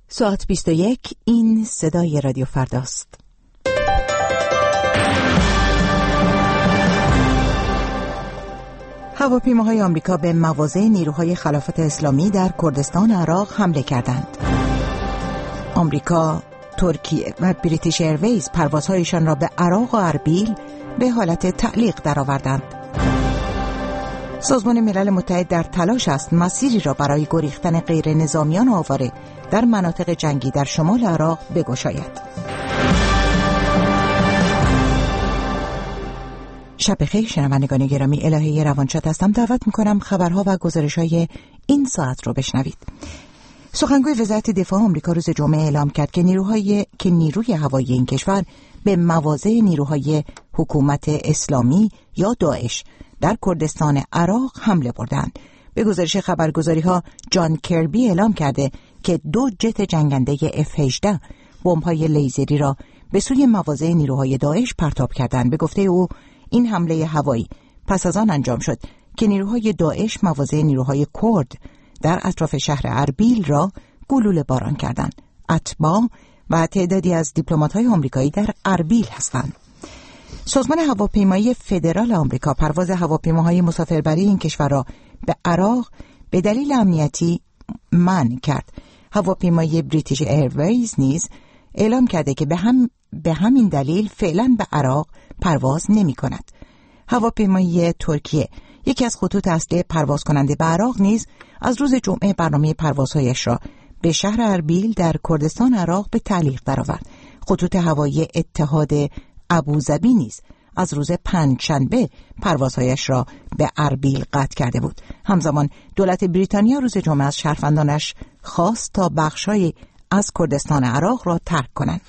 ساعت 21. این صدای رادیو فرداست. هواپیماهای آمریکا به مواضع نیروهای خلافت اسلامی در کردستان عراق حمله کردند. آمریکا، ترکیه و بریتیش ایرویز پروازهایشان را به عراق و اربیل به حالت تعلیق درآوردند. سازمان ملل متحد در تلاش است مسیری را برای گریختن غیر نظامیان آواره در مناطق جنگی در شمال عراق بگشاید. شب بخیر شنوندگان گرامی، الهه روانشاد هستم. دعوت میکنم خبرها و گزارش‌های این ساعت رو بشنوید. سخنگوی وزارت دفاع آمریکا روز جمعه اعلام کرد که نیروی هوایی این کشور به مواضع نیروهای حکومت اسلامی یا داعش در کردستان عراق حمله بردند. به گزارش خبرگزاری‌ها جان کربی اعلام کرده که 2 جت جنگنده F-18 بمب‌های لیزری را به سوی مواضع نیروهای داعش پرتاب کردند. به گفته او این حمله هوایی پس از آن انجام شد که نیروهای داعش مواضع نیروهای کرد در اطراف شهر اربیل را گلوله باران کردند. اتباع و تعدادی از دیپلمات‌های آمریکایی در اربیل هستند. سازمان هواپیمایی فدرال آمریکا پرواز هواپیماهای مسافربری این کشور را به عراق به دلیل امنیتی منع کرد. هواپیمای بریتیش ایرویز نیز اعلام کرده که به همین دلیل فعلا به عراق پرواز نمی کند. هواپیمای ترکیه، یکی از خطوط اصلی پرواز کننده به عراق، نیز از روز جمعه برنامه پروازهایش را به شهر اربیل در کردستان عراق به تعلیق درآورد. خطوط هوایی اتحاد ابوظبی نیز از روز پنجشنبه پروازهایش را به اربیل قطع کرده بود. همزمان دولت بریتانیا روز جمعه از شهروندانش خواست تا بخش‌هایی از کردستان عراق را ترک کنند.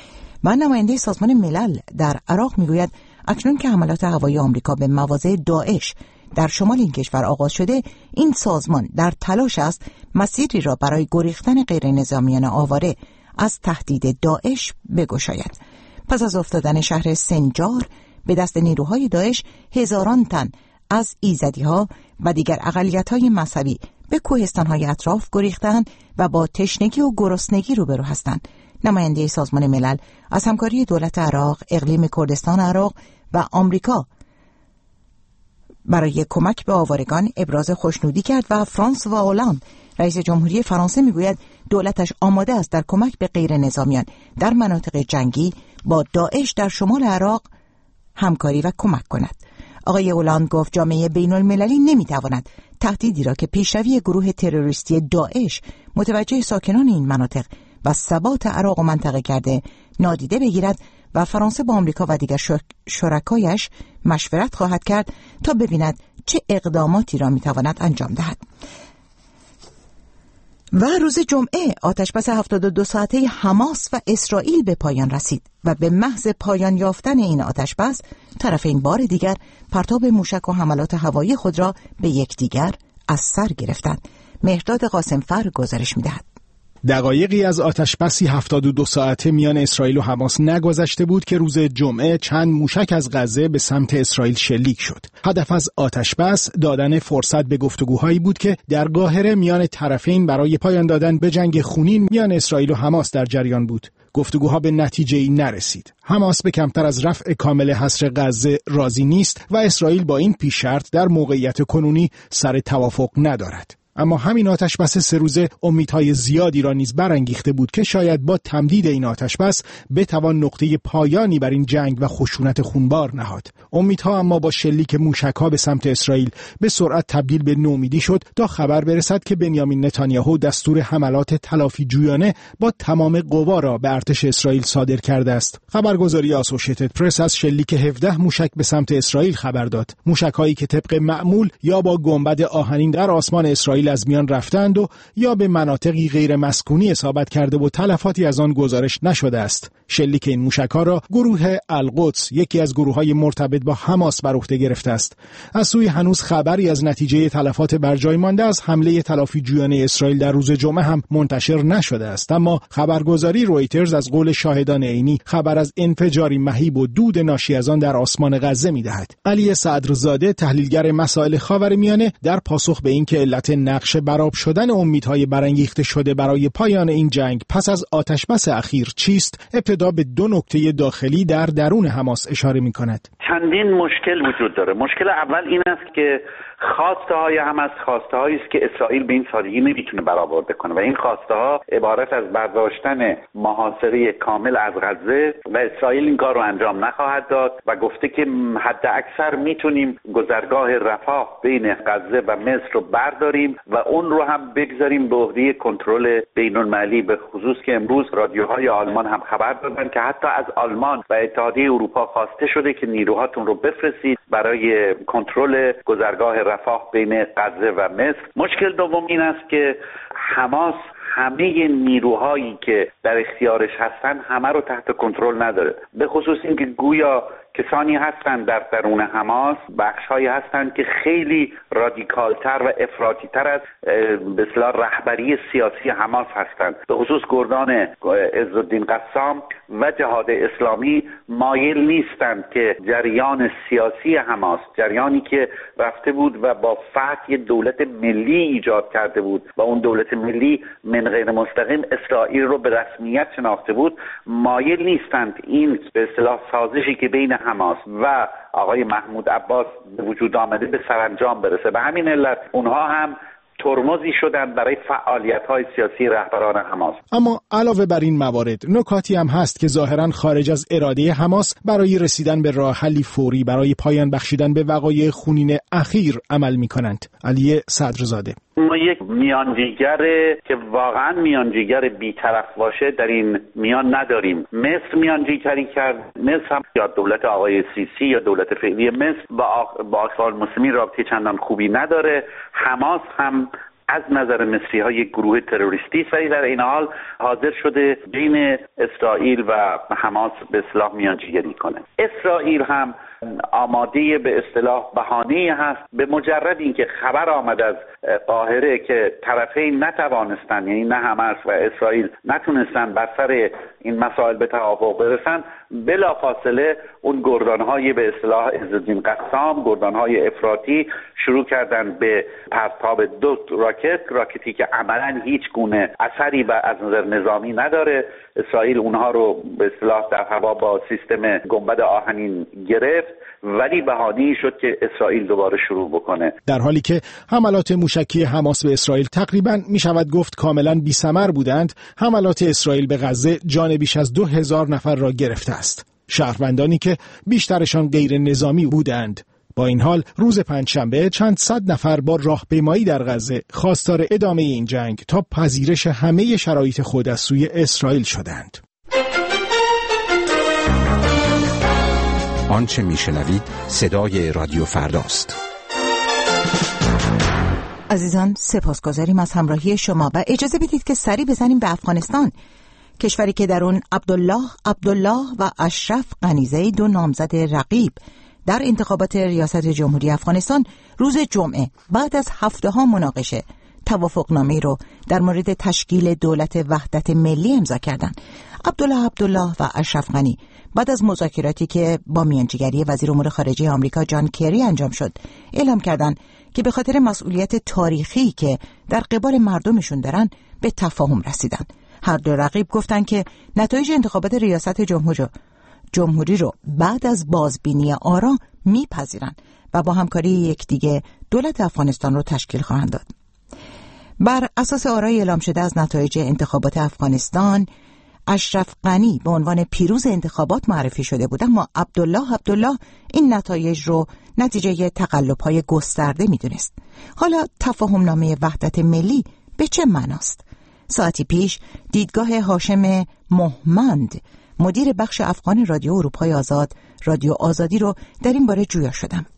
و نماینده سازمان ملل در عراق میگوید اکنون که حملات هوایی آمریکا به مواضع داعش در شمال این کشور آغاز شده، این سازمان در تلاش است مسیری را برای گریختن غیر نظامیان آواره از تهدید داعش بگشاید. پس از افتادن شهر سنجار به دست نیروهای داعش، هزاران تن از ایزدی‌ها و دیگر اقلیت‌های مذهبی به کوهستان‌های اطراف گریختند و با تشنگی و گرسنگی روبرو هستند. نماینده سازمان ملل از همکاری دولت عراق، اقلیم کردستان عراق و آمریکا برای کمک به آوارگان ابراز خوشنودی کرد و فرانسوا هولاند رئیس جمهوری فرانسه میگوید دولتش آماده است در کمک به غیر نظامیان در مناطق جنگی با داعش در شمال عراق همکاری و کمک کند. آقای هولاند گفت جامعه بین المللی نمیتواند تهدیدی را که پیشروی گروه تروریستی داعش متوجه ساکنان این مناطق و ثبات عراق و منطقه کرده نادیده بگیرد و فرانسه با آمریکا و دیگر شرکایش مشورت خواهد کرد تا ببیند چه اقداماتی را میتواند انجام دهد. و روز جمعه آتشبس 72 ساعته حماس و اسرائیل به پایان رسید و به محض پایان یافتن این آتشبس طرفین بار دیگر پرتاب موشک و حملات هوایی خود را به یکدیگر از سر گرفتند. مهرداد قاسمفر گزارش می‌دهد. دقایقی از آتشبسی 72 ساعته میان اسرائیل و حماس نگذشته بود که روز جمعه چند موشک از غزه به سمت اسرائیل شلیک شد. هدف از آتشبس دادن فرصت به گفتگوهایی بود که در قاهره میان طرفین برای پایان دادن به جنگ خونین میان اسرائیل و حماس در جریان بود. گفتگوها به نتیجه‌ای نرسید. حماس به کمتر از رفع کامل حصر غزه راضی نیست و اسرائیل با این پیش شرط در موقعیت کنونی سر توافق ندارد. اما همین آتشبس 3 روزه امیدهای زیادی را نیز برانگیخته بود که شاید با تمدید این آتشبس بتوان نقطه پایانی بر این جنگ و خشونت خونبار نهاد. امیدها اما با شلیک موشک‌ها به سمت اسرائیل به سرعت تبدیل به نومیدی شد تا خبر برسد که بنیامین نتانیاهو دستور حملات تلافی جویانه با تمام قوا را به ارتش اسرائیل صادر کرده است. خبرگزاری آسوشیتد پرس از شلیک 17 موشک به سمت اسرائیل خبر داد. موشک‌هایی که طبق معمول یا با گنبد آهنین در آسمان اسرائیل از میان رفتند و یا به مناطقی غیر مسکونی اصابت کرده و تلفاتی از آن گزارش نشده است. شلیک این موشک‌ها را گروه القدس، یکی از گروه‌های مرتبط با حماس، بر عهده گرفته است. از سوی هنوز خبری از نتیجه تلفات برجای مانده از حمله تلافیجویان اسرائیل در روز جمعه هم منتشر نشده است، اما خبرگزاری رویترز از قول شاهدان عینی خبر از انفجاری مهیب و دود ناشی از آن در آسمان غزه می‌دهد. علی صدرزاده، تحلیلگر مسائل خاورمیانه، در پاسخ به اینکه علت نقش برآب شدن امیدهای برانگیخته شده برای پایان این جنگ پس از آتشبس اخیر چیست، ابتدا به دو نکته داخلی در درون حماس اشاره می‌کند. چندین مشکل وجود داره. مشکل اول این است که خواسته های حماس خواسته هایی است که اسرائیل به این سادگی نمیتونه برآورده کنه و این خواسته ها عبارت از برداشتن محاصره کامل از غزه و اسرائیل این کار رو انجام نخواهد داد و گفته که حد اکثر میتونیم گذرگاه رفاه بین غزه و مصر رو برداریم و اون رو هم بگذاریم به عهده کنترل بین‌المللی، به خصوص که امروز رادیوهای آلمان هم خبر دادن که حتی از آلمان و اتحادیه اروپا خواسته شده که نیروهاتون رو بفرستید برای کنترل گذرگاه رفاه بین غزه و مصر. مشکل دوم این است که حماس همه نیروهایی که در اختیارش هستن همه رو تحت کنترل نداره، به خصوص اینکه گویا کسانی هستند در درون حماس، بخش‌هایی هستند که خیلی رادیکال‌تر و افراطی‌تر از به اصطلاح رهبری سیاسی حماس هستند. به خصوص گردان عزالدین قسام و جهاد اسلامی مایل نیستند که جریان سیاسی حماس، جریانی که رفته بود و با فتح دولت ملی ایجاد کرده بود و اون دولت ملی من غیر مستقیم اسرائیل رو به رسمیت شناخته بود، مایل نیستند این به اصطلاح سازشی که بین حماس و آقای محمود عباس به وجود آمده به سرانجام برسه. به همین علت اونها هم ترمزی شدن برای فعالیت‌های سیاسی رهبران حماس. اما علاوه بر این موارد نکاتی هم هست که ظاهراً خارج از اراده حماس برای رسیدن به راه حلی فوری برای پایان بخشیدن به وقایع خونین اخیر عمل می‌کنند. علی صدرزاده: ما یک میانجیگر که واقعا میانجیگر بی‌طرف باشه در این میان نداریم. مصر میانجیگری کرد، مصر هم یا دولت آقای سیسی یا دولت فعلی مصر با اخوان المسلمین رابطه چندان خوبی نداره. حماس هم از نظر مصری ها یک گروه تروریستی است، ولی در این حال حاضر شده بین اسرائیل و حماس به اصطلاح میانجیگری کنه. اسرائیل هم آماده به اصطلاح بهانه‌ای هست به مجرد اینکه خبر آمد از قاهره که طرفین نتوانستن، یعنی نه حماس و اسرائیل نتونستن بر سر این مسائل به توافق برسن، بلافاصله اون گردان‌های به اصطلاح عزالدین قسام، گردان‌های افراطی شروع کردن به پرتاب دو راکتی که عملاً هیچ گونه اثری از نظر نظامی نداره. اسرائیل اونها رو به اصطلاح در هوا با سیستم گنبد آهنین گرفت، ولی بهانه‌ای شد که اسرائیل دوباره شروع بکنه. در حالی که حملات موشکی حماس به اسرائیل تقریباً میشود گفت کاملاً بی‌ثمر بودند، حملات اسرائیل به غزه جان بیش از 2000 نفر را گرفته است. شهروندانی که بیشترشان غیر نظامی بودند. با این حال روز پنجشنبه چند صد نفر با راهپیمایی در غزه خواستار ادامه این جنگ تا پذیرش همه شرایط خود از سوی اسرائیل شدند. آنچه میشنوید صدای رادیو فرداست. عزیزان سپاسگزاریم از همراهی شما و اجازه بدید که سری بزنیم به افغانستان، کشوری که در اون عبدالله و اشرف غنی‌زی، دو نامزد رقیب در انتخابات ریاست جمهوری افغانستان، روز جمعه بعد از هفته‌ها مناقشه توافقنامه‌ای رو در مورد تشکیل دولت وحدت ملی امضا کردند. عبدالله و اشرف غنی بعد از مذاکراتی که با میانجیگری وزیر امور خارجه آمریکا جان کری انجام شد، اعلام کردند که به خاطر مسئولیت تاریخی که در قبال مردمشون دارن به تفاهم رسیدن. هر دو رقیب گفتن که نتایج انتخابات ریاست جمهوری رو بعد از بازبینی آرا میپذیرن و با همکاری یکدیگه دولت افغانستان رو تشکیل خواهند داد. بر اساس آرای اعلام شده از نتایج انتخابات افغانستان، اشرف غنی به عنوان پیروز انتخابات معرفی شده بود، اما عبدالله این نتایج رو نتیجه تقلب‌های گسترده میدونست. حالا تفاهمنامه وحدت ملی به چه معناست؟ ساعتی پیش دیدگاه هاشم مهمند، مدیر بخش افغان رادیو اروپای آزاد، رادیو آزادی رو در این باره جویا شدم.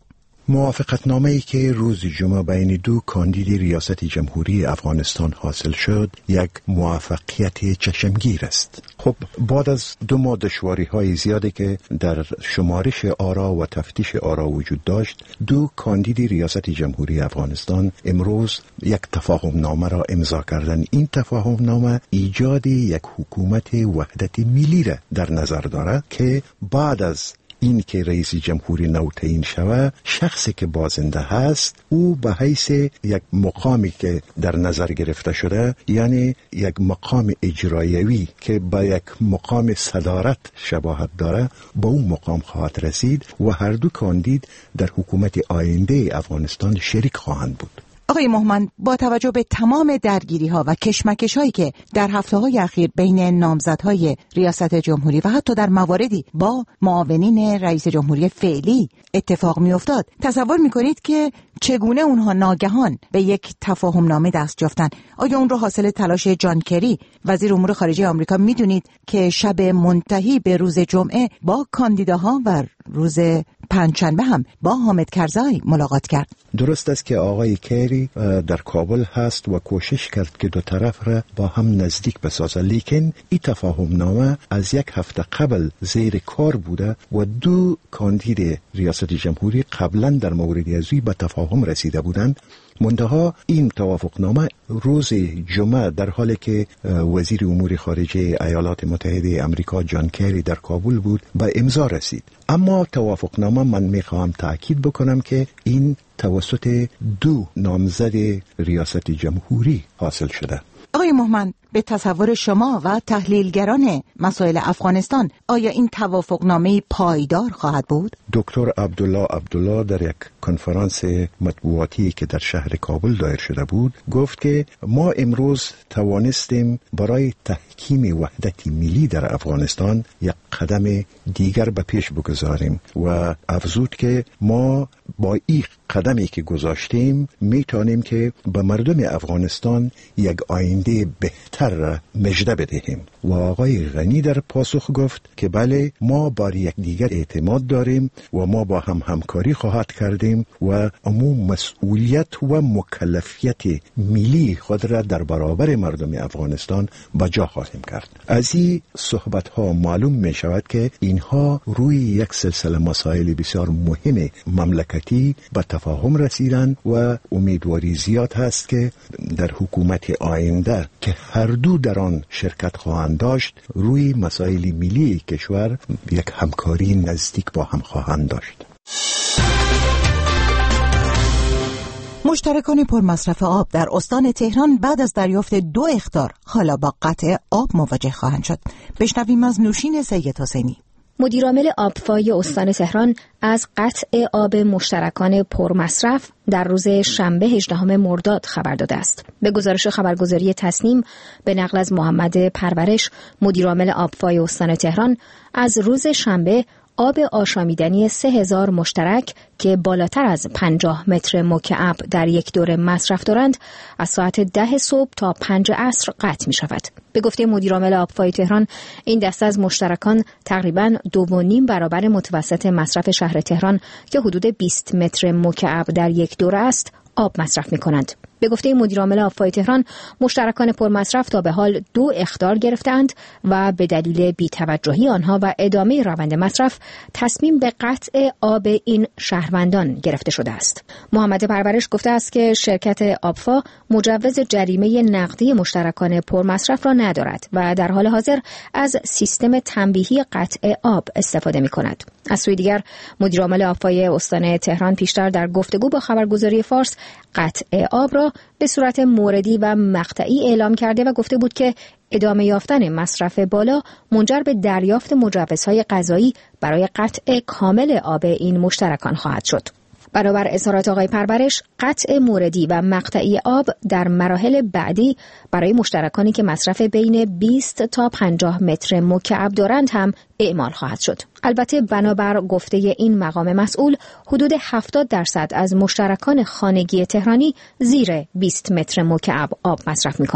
موافقتنامه‌ای که روز جمعه بین دو کاندید ریاست جمهوری افغانستان حاصل شد یک موفقیت چشمگیر است. خب بعد از 2 ماه دشواری‌های زیادی که در شمارش آرا و تفتیش آرا وجود داشت، دو کاندید ریاست جمهوری افغانستان امروز یک تفاهم نامه را امضا کردند. این تفاهم نامه ایجاد یک حکومت وحدت ملی را در نظر دارد که بعد از این که رئیس جمهوری نو تعیین شود، شخصی که بازنده هست او به حیث یک مقامی که در نظر گرفته شده، یعنی یک مقام اجرایوی که به یک مقام صدارت شباهت داره، با اون مقام خواهد رسید و هر دو کاندید در حکومت آینده افغانستان شریک خواهند بود. آقای مهمند، با توجه به تمام درگیری‌ها و کشمکش‌هایی که در هفته‌های اخیر بین نامزدهای ریاست جمهوری و حتی در مواردی با معاونین رئیس جمهوری فعلی اتفاق می‌افتاد، تصور می‌کنید که چگونه اونها ناگهان به یک تفاهم‌نامه دست یافتن؟ آیا اون رو حاصل تلاش جان کری، وزیر امور خارجه آمریکا، می‌دونید که شب منتهی به روز جمعه با کاندیداها و روز پنجشنبه هم با حامد کرزی ملاقات کرد؟ درست است که آقای کری در کابل هست و کوشش کرد که دو طرف را با هم نزدیک بسازه، لیکن این تفاهم نامه از 1 هفته قبل زیر کار بوده و دو کاندید ریاست جمهوری قبلا در موردی ازوی به تفاهم رسیده بودند. منتها این توافقنامه روز جمعه در حالی که وزیر امور خارجه ایالات متحده آمریکا جان کری در کابل بود به امضا رسید. اما توافقنامه من میخواهم تأکید بکنم که این توسط دو نامزد ریاست جمهوری حاصل شده. آقای مهمند، به تصور شما و تحلیلگران مسائل افغانستان آیا این توافقنامه پایدار خواهد بود؟ دکتر عبدالله در یک کنفرانس مطبوعاتی که در شهر کابل دایر شده بود گفت که ما امروز توانستیم برای تحکیم وحدت ملی در افغانستان یک قدم دیگر به پیش بگذاریم و افزود که ما با این قدمی که گذاشتیم میتونیم که به مردم افغانستان یک آینده بهتر را مژده بدهیم. و آقای غنی در پاسخ گفت که بله، ما بر یک دیگر اعتماد داریم و ما با هم همکاری خواهد کردیم و امو مسئولیت و مکلفیت ملی خود را در برابر مردم افغانستان به جا خواهیم کرد. از این صحبت ها معلوم می شود که اینها روی یک سلسله مسائل بسیار مهم مملکتی به تفاهم رسیدن و امیدواری زیاد هست که در حکومت آینده که هر دو در آن شرکت خواهند داشت روی مسائل ملی کشور یک همکاری نزدیک با هم خواهند داشت. مشترکان پرمصرف آب در استان تهران بعد از دریافت 2 اخطار حالا با قطع آب مواجه خواهند شد. بشنویم از نوشین سید حسینی، مدیرعامل آبفای استان تهران، از قطع آب مشترکان پرمصرف در روز شنبه 18 مرداد خبر داده است. به گزارش خبرگزاری تصنیم به نقل از محمد پرورش، مدیرعامل آبفای استان تهران، از روز شنبه آب آشامیدنی 3000 مشترک که بالاتر از 50 متر مکعب در یک دوره مصرف دارند از ساعت 10 صبح تا 5 عصر قطع می شود. به گفته مدیرعامل آبفای تهران، این دسته از مشترکان تقریباً 2.5 برابر متوسط مصرف شهر تهران که حدود 20 متر مکعب در یک دوره است آب مصرف می کنند. به گفته مدیرعامل آبفای تهران، مشترکان پرمصرف تا به حال 2 اخطار گرفتند و به دلیل بی‌توجهی آنها و ادامه روند مصرف تصمیم به قطع آب این شهروندان گرفته شده است. محمد پرورش گفته است که شرکت آبفا مجوز جریمه نقدی مشترکان پرمصرف را ندارد و در حال حاضر از سیستم تنبیهی قطع آب استفاده می کند. از سوی دیگر مدیرعامل آبفای استان تهران پیشتر در گفتگو با خبرگزاری فارس قطع آب را به صورت موردی و مقطعی اعلام کرده و گفته بود که ادامه یافتن مصرف بالا منجر به دریافت مجوزهای قضایی برای قطع کامل آب این مشترکان خواهد شد. برابر اظهارات آقای پرورش، قطع موردی و مقطعی آب در مراحل بعدی برای مشترکانی که مصرف بین 20 تا 50 متر مکعب دارند هم اعمال خواهد شد. البته بنابر گفته این مقام مسئول، حدود 70% از مشترکان خانگی تهرانی زیر 20 متر مکعب آب مصرف می کنند.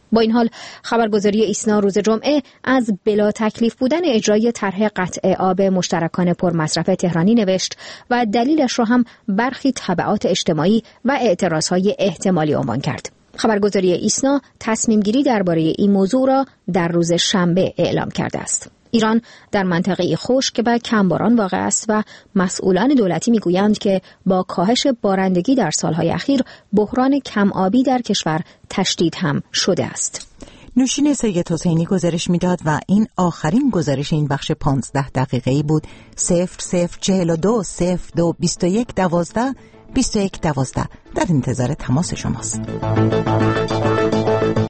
با این حال خبرگزاری ایسنا روز جمعه از بلا تکلیف بودن اجرای طرح قطع آب مشترکان پرمصرف تهرانی نوشت و دلیلش را هم برخی تبعات اجتماعی و اعتراضهای احتمالی عنوان کرد. خبرگزاری ایسنا تصمیم گیری درباره این موضوع را در روز شنبه اعلام کرده است. ایران در منطقه خشک و کمباران واقع است و مسئولان دولتی میگویند که با کاهش بارندگی در سالهای اخیر بحران کم آبی در کشور تشدید هم شده است. نوشین سید حسینی گزارش میداد و این آخرین گزارش این بخش 15 دقیقه‌ای بود. 0042 02 21 12 21 12 در انتظار تماس شماست.